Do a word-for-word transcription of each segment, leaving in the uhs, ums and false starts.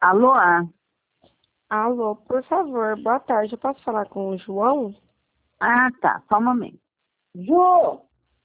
Alô? Alô, por favor, boa tarde. Eu posso falar com o João? Ah, tá. Só um momento. Ju!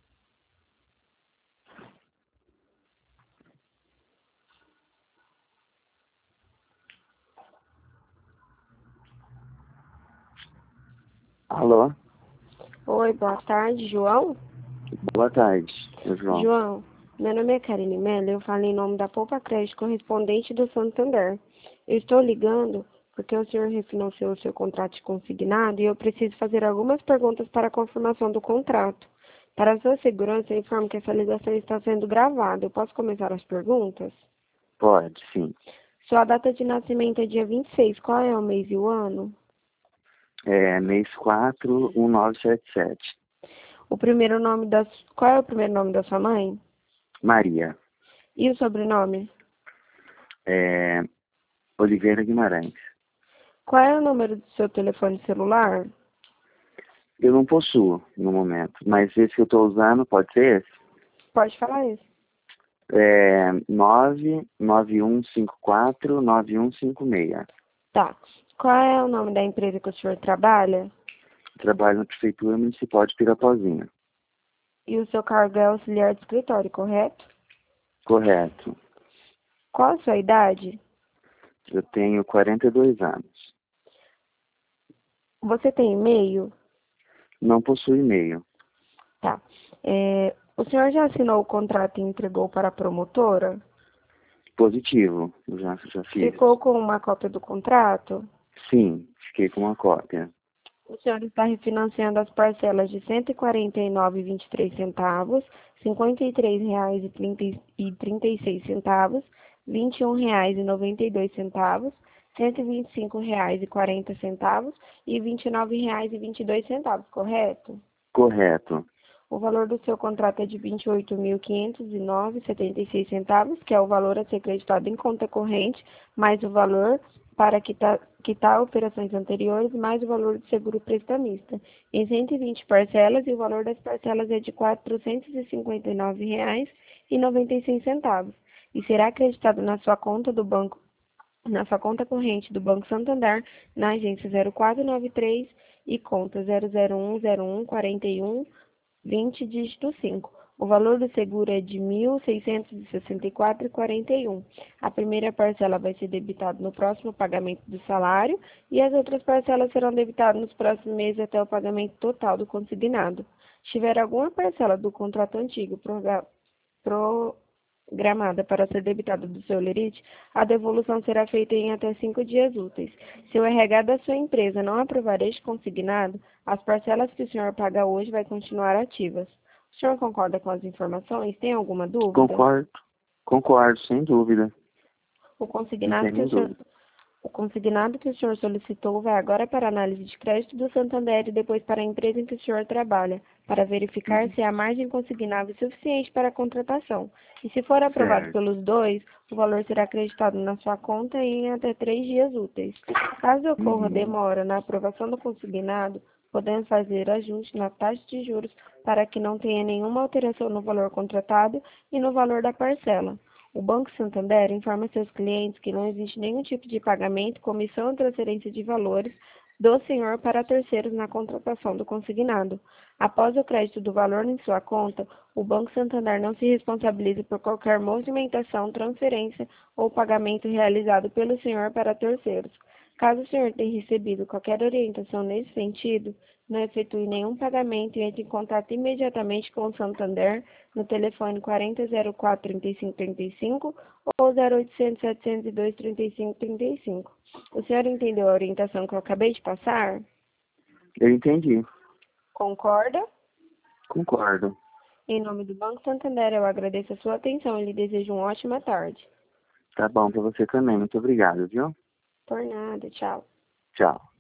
Alô? Oi, boa tarde, João? Boa tarde, João. João, meu nome é Karine Mello, eu falo em nome da Poupa Crédito correspondente do Santander. Eu estou ligando porque o senhor refinanciou o seu contrato de consignado e eu preciso fazer algumas perguntas para a confirmação do contrato. Para a sua segurança, eu informo que essa ligação está sendo gravada. Eu posso começar as perguntas? Pode, sim. Sua data de nascimento é dia vinte e seis. Qual é o mês e o ano? É mês quatro, um nove sete sete. O primeiro nome da... Qual é o primeiro nome da sua mãe? Maria. E o sobrenome? É, Oliveira Guimarães. Qual é o número do seu telefone celular? Eu não possuo no momento, mas esse que eu estou usando pode ser esse? Pode falar isso. É nove nove um cinco quatro nove um cinco seis. Tá. Qual é o nome da empresa que o senhor trabalha? Trabalho na Prefeitura Municipal de Pirapozinho. E o seu cargo é auxiliar de escritório, correto? Correto. Qual a sua idade? Eu tenho quarenta e dois anos. Você tem e-mail? Não possuo e-mail. Tá. É, o senhor já assinou o contrato e entregou para a promotora? Positivo, eu já, já fiz. Ficou com uma cópia do contrato? Sim, fiquei com uma cópia. O senhor está refinanciando as parcelas de cento e quarenta e nove reais e vinte e três centavos, cinquenta e três reais e trinta e seis centavos, vinte e um reais e noventa e dois centavos, cento e vinte e cinco reais e quarenta centavos e vinte e nove reais e vinte e dois centavos, correto? Correto. O valor do seu contrato é de vinte e oito mil quinhentos e nove reais e setenta e seis centavos, que é o valor a ser creditado em conta corrente, mais o valor para quitar, quitar operações anteriores, mais o valor do seguro prestamista, em cento e vinte parcelas, e o valor das parcelas é de quatrocentos e cinquenta e nove reais e noventa e seis centavos, e será acreditado na sua conta do banco, na sua conta corrente do Banco Santander, na agência zero quatro nove três e conta zero zero um zero um quarenta e um vinte, dígito cinco. O valor do seguro é de mil seiscentos e sessenta e quatro reais e quarenta e um centavos. A primeira parcela vai ser debitada no próximo pagamento do salário e as outras parcelas serão debitadas nos próximos meses até o pagamento total do consignado. Se tiver alguma parcela do contrato antigo programada para ser debitada do seu lerite, a devolução será feita em até cinco dias úteis. Se o R H da sua empresa não aprovar este consignado, as parcelas que o senhor paga hoje vai continuar ativas. O senhor concorda com as informações? Tem alguma dúvida? Concordo. Concordo, sem dúvida. O Não consignado tem que nem o senhor, dúvida. o consignado que o senhor solicitou vai agora para a análise de crédito do Santander e depois para a empresa em que o senhor trabalha, para verificar Uhum. se há margem consignável suficiente para a contratação. E se for aprovado Certo. pelos dois, o valor será acreditado na sua conta em até três dias úteis. Caso ocorra Uhum. demora na aprovação do consignado, podemos fazer ajuste na taxa de juros para que não tenha nenhuma alteração no valor contratado e no valor da parcela. O Banco Santander informa seus clientes que não existe nenhum tipo de pagamento, comissão ou transferência de valores do senhor para terceiros na contratação do consignado. Após o crédito do valor em sua conta, o Banco Santander não se responsabiliza por qualquer movimentação, transferência ou pagamento realizado pelo senhor para terceiros. Caso o senhor tenha recebido qualquer orientação nesse sentido, não efetue nenhum pagamento e entre em contato imediatamente com o Santander no telefone quarenta zero quatro trinta e cinco trinta e cinco ou zero oitocentos setecentos e dois trinta e cinco trinta e cinco. O senhor entendeu a orientação que eu acabei de passar? Eu entendi. Concorda? Concordo. Em nome do Banco Santander, eu agradeço a sua atenção e lhe desejo uma ótima tarde. Tá bom pra você também. Muito obrigado, viu? Por nada, tchau. Tchau.